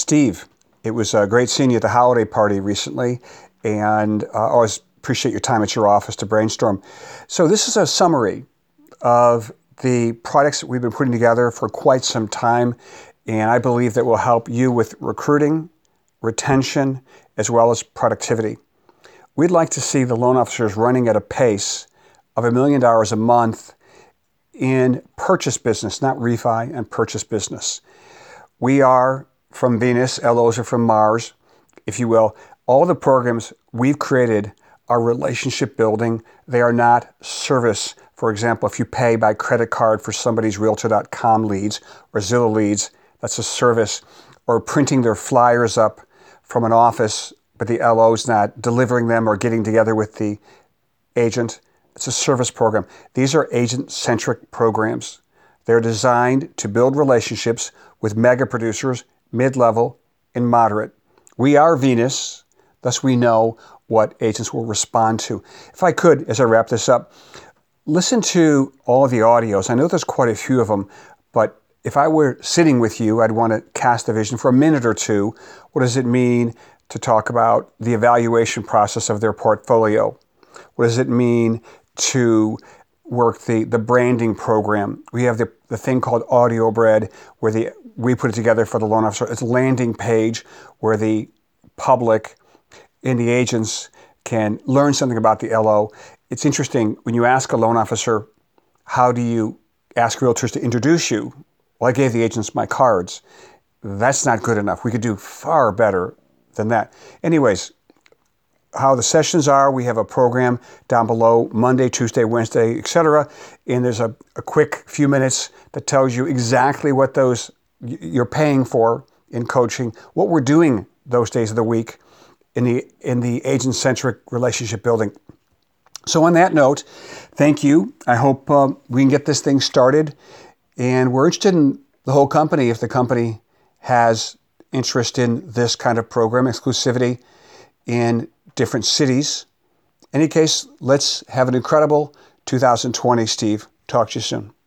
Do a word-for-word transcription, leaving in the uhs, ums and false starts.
Steve, it was uh, great seeing you at the holiday party recently, and I uh, always appreciate your time at your office to brainstorm. So this is a summary of the products that we've been putting together for quite some time, and I believe that will help you with recruiting, retention, as well as productivity. We'd like to see the loan officers running at a pace of a million dollars a month in purchase business, not refi, and purchase business. We are from Venus, L Os are from Mars, if you will. All the programs we've created are relationship building. They are not service. For example, if you pay by credit card for somebody's Realtor dot com leads or Zillow leads, that's a service. Or printing their flyers up from an office, but the L O's not delivering them or getting together with the agent. It's a service program. These are agent-centric programs. They're designed to build relationships with mega producers, mid-level, and moderate. We are Venus, thus we know what agents will respond to. If I could, as I wrap this up, listen to all of the audios. I know there's quite a few of them, but if I were sitting with you, I'd want to cast a vision for a minute or two. What does it mean to talk about the evaluation process of their portfolio? What does it mean to work the, the branding program? We have the, the thing called Audio Bread, where the we put it together for the loan officer. It's a landing page where the public and the agents can learn something about the L O. It's interesting, when you ask a loan officer, how do you ask realtors to introduce you? Well, I gave the agents my cards. That's not good enough. We could do far better than that. Anyways, how the sessions are, we have a program down below, Monday, Tuesday, Wednesday, et cetera. And there's a, a quick few minutes that tells you exactly what those you're paying for in coaching, what we're doing those days of the week in the in the agent-centric relationship building. So on that note, thank you. I hope uh, we can get this thing started. And we're interested in the whole company if the company has interest in this kind of program, exclusivity in different cities. In any case, let's have an incredible two thousand twenty, Steve. Talk to you soon.